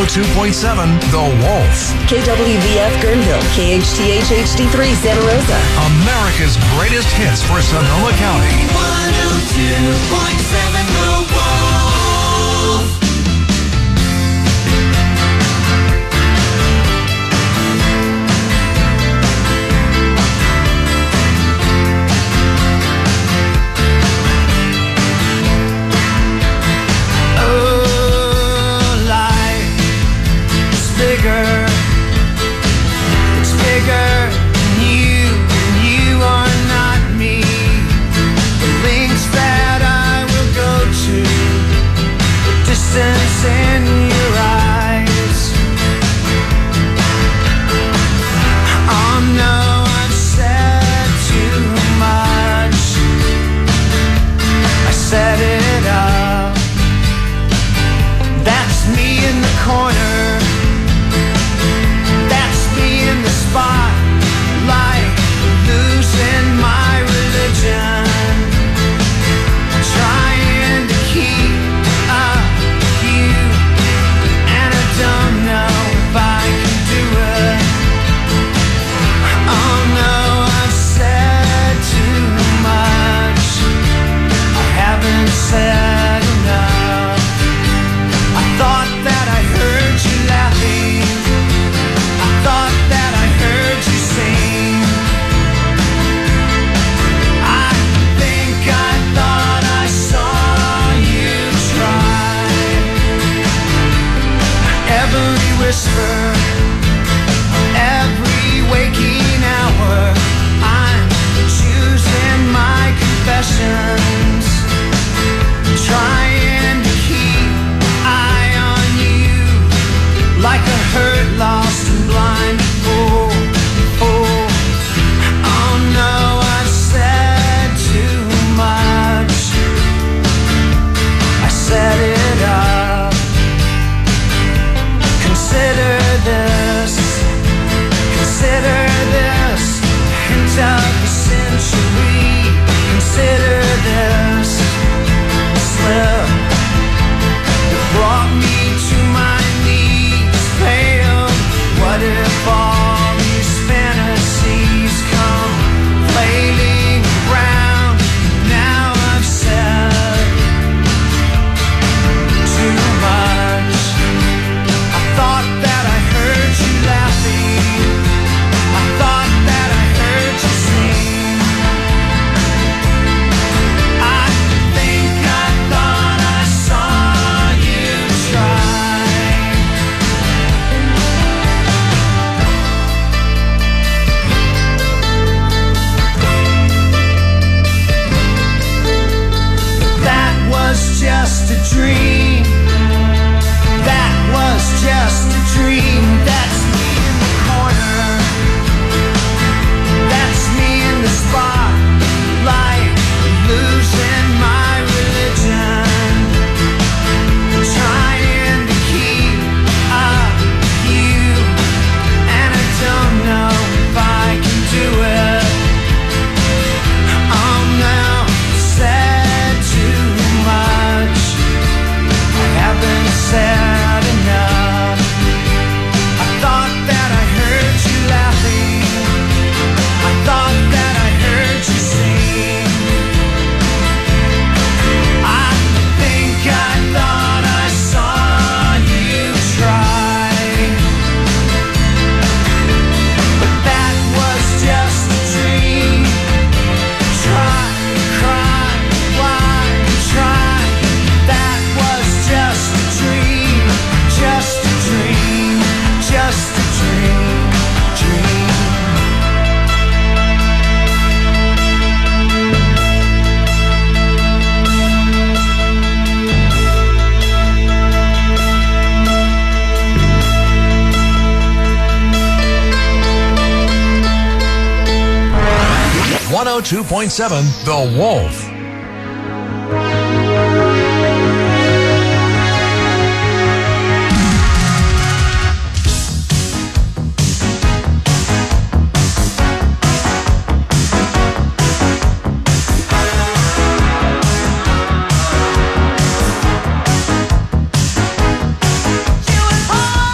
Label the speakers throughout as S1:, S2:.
S1: 102.7 The Wolf.
S2: KWVF Guerneville, KHTH HD3 Santa Rosa.
S1: America's greatest hits for Sonoma County.
S3: 102.7 The Wolf. In your eyes. Oh no, I've said too much. I set it up. That's me in the corner. That's me in the spotlight, losing my religion, trying to keep up. Don't know if I can do it. Oh no, I've said too much. I haven't said enough. I thought that I heard you laughing. I thought that I heard you sing. I think I thought I saw you try. Every whisper, every waking hour, I'm choosing my confessions, trying to keep eye on you, like a hurt, lost and blind fool. Oh no, I've said too much. I set it up. Consider this hint of the century. Consider this slip that brought me to my knees, pale. What if all these fantasies come flailing around? Now I've said too much. I thought that I heard you laughing. I thought that I heard you sing. I think I thought I saw you try. That was just a dream. That was just a dream. That's me in the corner. That's me in the spotlight, losing my religion, trying to keep up you, and I don't know if I can do it. Oh no, said too much. I haven't said enough. I thought that I heard you laughing. I thought that I heard you sing. I think I thought I saw you try. But that was just a dream. Try, cry, why try? That was just a dream, just a dream, just a dream, dream.
S1: Oh 102.7 The Wolf.
S3: You and I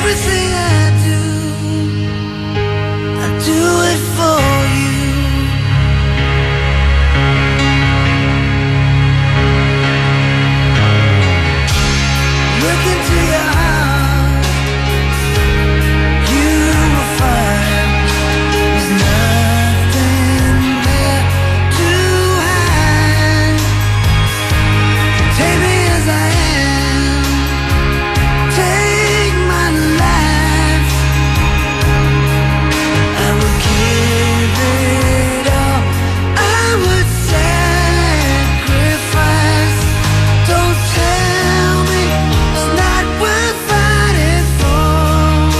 S3: Everything I do it for you. Look into your heart, you will find there's nothing there to hide. Take me as I am, take my life. I would give it all, I would sacrifice. Don't tell me it's not worth fighting for.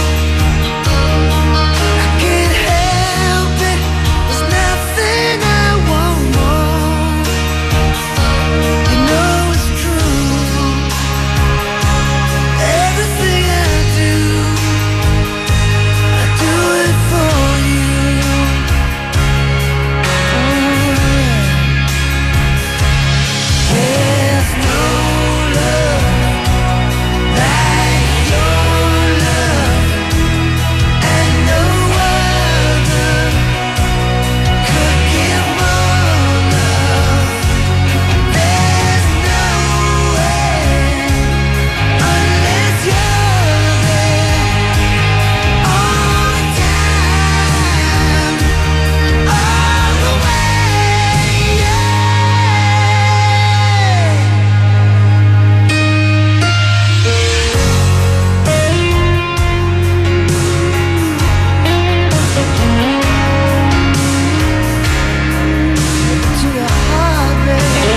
S3: I can't help it, there's nothing I want more. You know it's true, everything I do it for you. There's no love like your love, and no other could give more love. There's no way unless you're there all the time, all the way. To your heart, baby.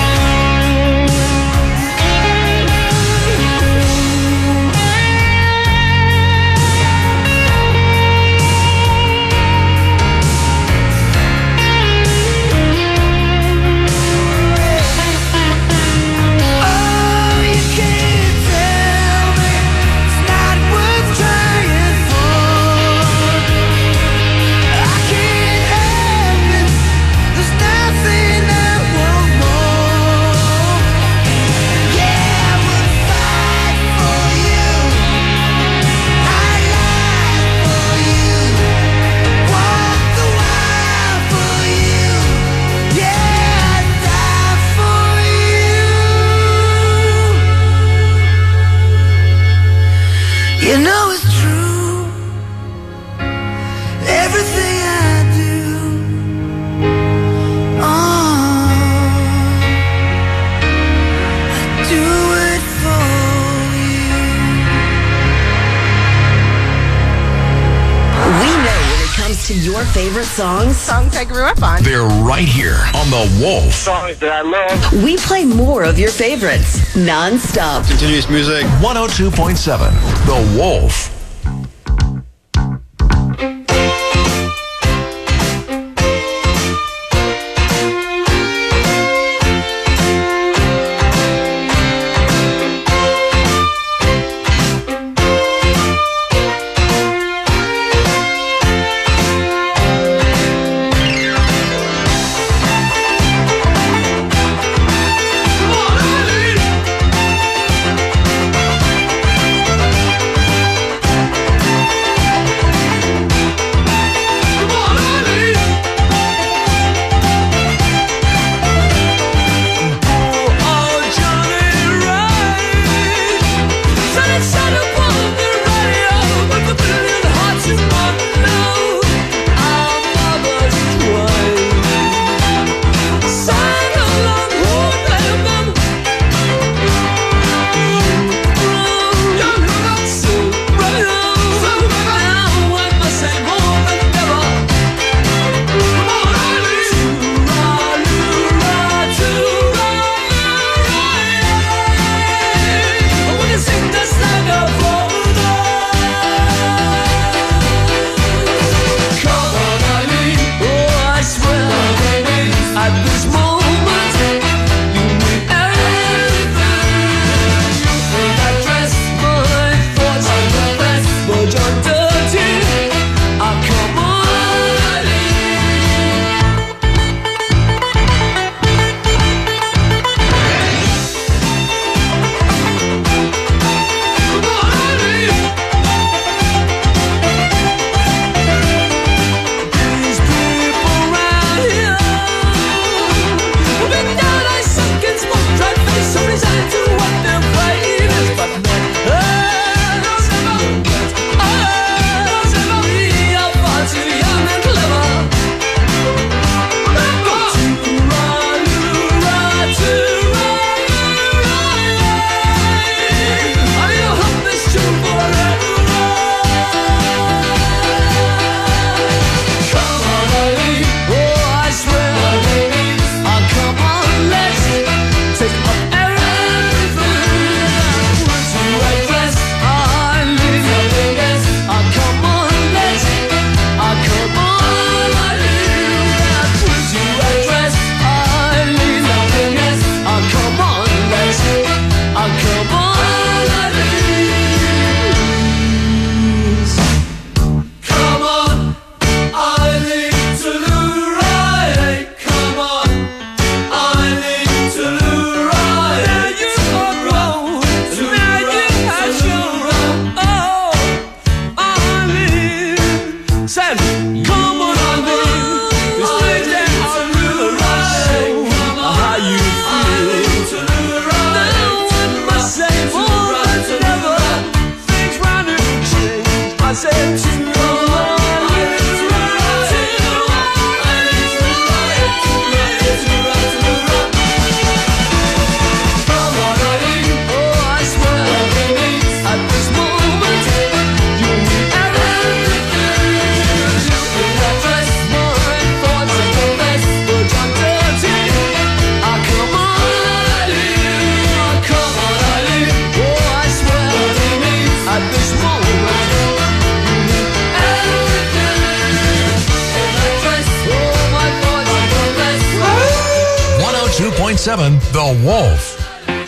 S3: Oh, you can't tell me it's not worth trying for. I can't help it, there's nothing I want more. Yeah, I would fight for you, I'd lie for you, walk the wild for you. Yeah, I'd die for you. You know it's true, everything I do, I do it for you.
S2: We know when it comes to your favorite songs,
S4: Songs I grew up on.
S1: They're right here on The Wolf.
S5: Songs that I love.
S2: we play more of your favorites non-stop.
S6: Continuous music.
S1: 102.7 The Wolf. 102.7 The Wolf.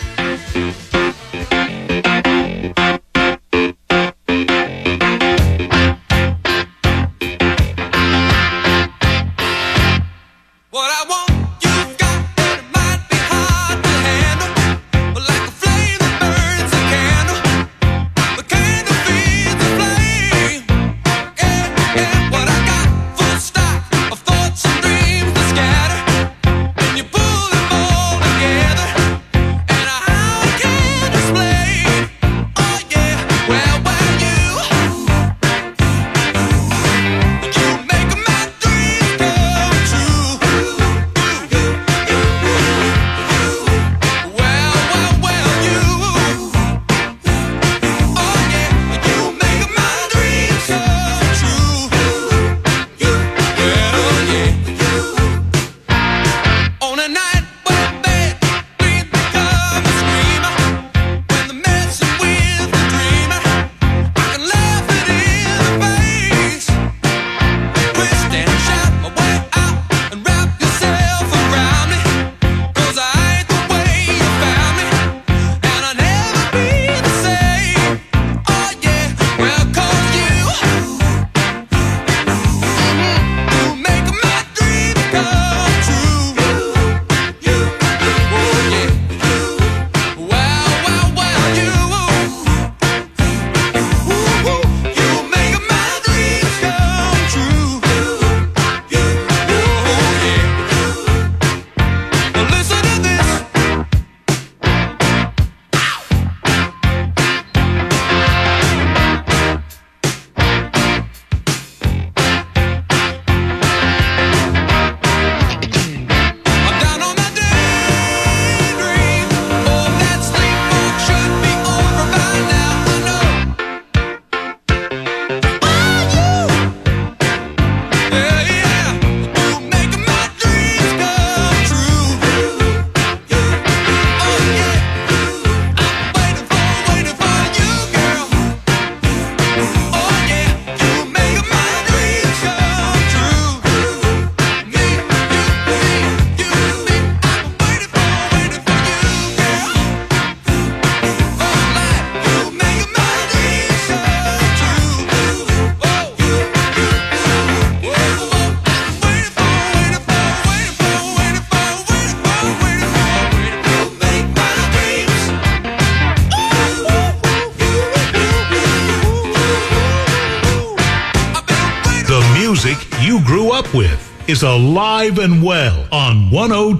S4: You grew up with is alive and well on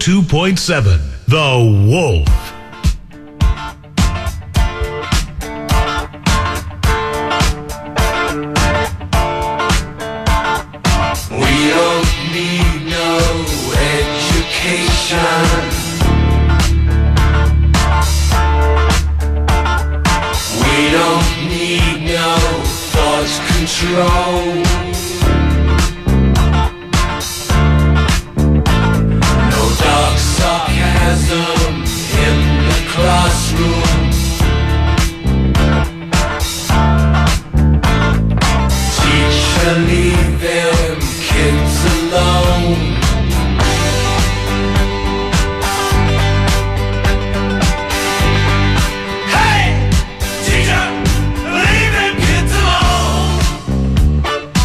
S4: 102.7 The Wolf.
S3: We don't need no education. We don't need no thought control. Sarcasm in the classroom. Teacher, leave them kids alone. Hey, teacher, leave them kids alone.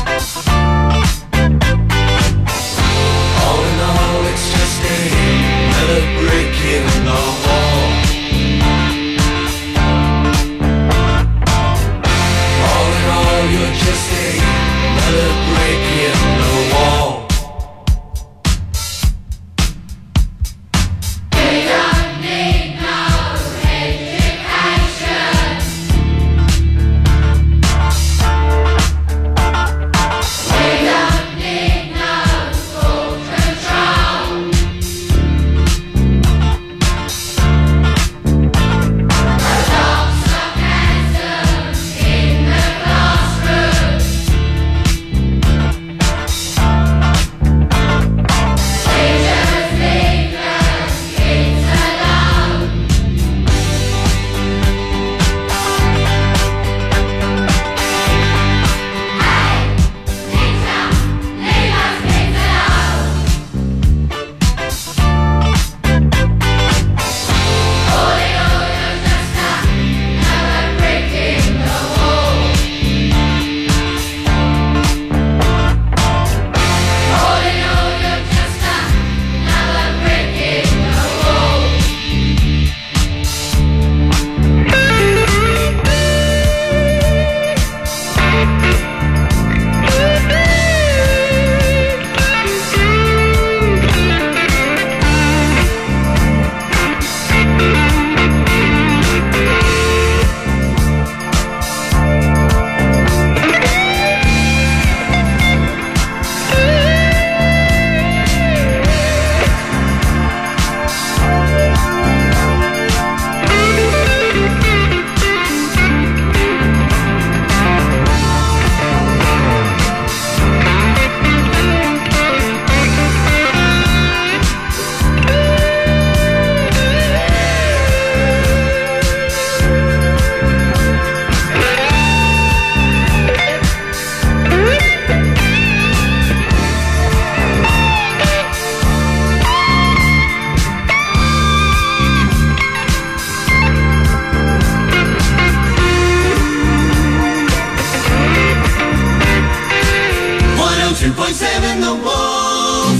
S3: and the wolf.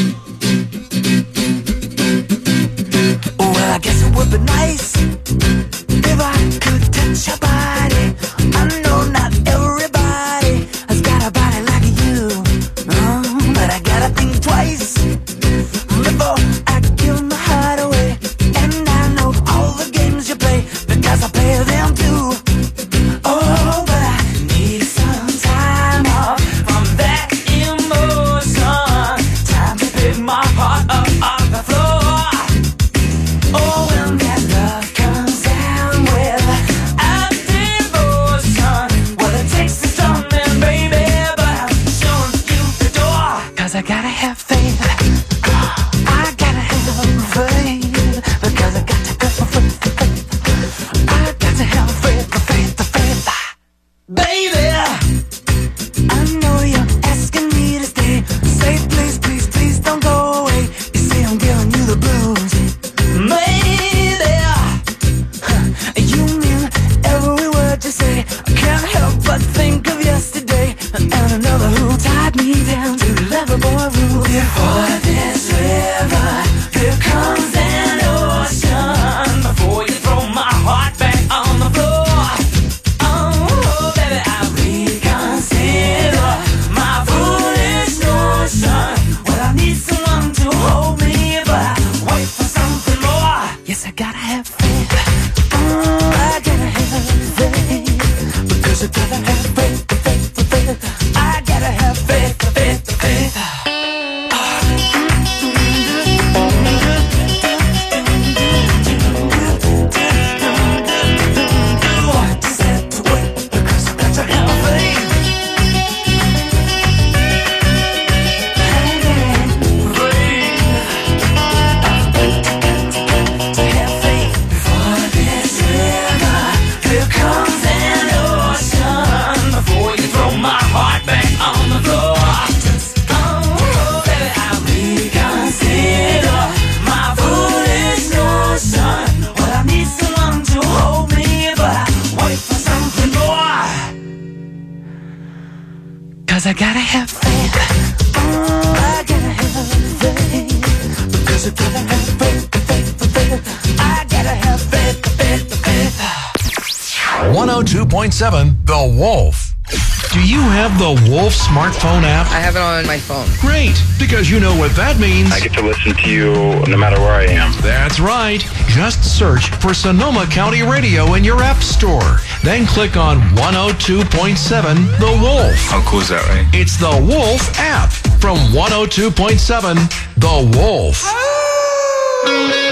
S3: Well, I guess it would be nice if I could touch your body. I know not everybody has got a body like you, but I gotta think twice before I give my heart away. And I know all the games you play because I play them too. Oh, but I need some time off from that emotion. Time to pick my heart up off the floor. Oh, when that love comes down with a devotion, well, it takes a stomach, baby, but I'm showing you the door. 'Cause I gotta have faith. I gotta have faith. Because I got to go for faith. I got to have faith, faith. Baby, I know you're asking me to stay. Say please, please, please don't go away. You say I'm giving you the blues. Maybe you mean every word you say. I can't help but think of yesterday and another who tied me down to Loverboy rule. Before this river, here comes an ocean. Before you throw my heart back on the floor. Oh, baby, I reconsider my foolish notion. Well, I need someone to hold me, but I wait for something more. Yes, I gotta have faith. I gotta have faith. Because I gotta have faith. I gotta have faith. Just have to wait because I got to have faith. To have faith. Before this river, here comes an ocean. Before you throw my heart back on the floor. Oh, baby, I reconsider my foolish notion. Well, I need someone to hold me, but I wait for something more. 'Cause I gotta have faith. I gotta have faith. Because I gotta have faith. I gotta have faith.
S1: 102.7 The Wolf. Do you have the Wolf smartphone app?
S5: I have it on my phone.
S1: Great, because you know what that means.
S6: I get to listen to you no matter where I am.
S1: That's right. Just search for Sonoma County Radio in your app store. Then click on 102.7 The Wolf.
S6: How cool is that, right?
S1: It's the Wolf app from 102.7 The Wolf.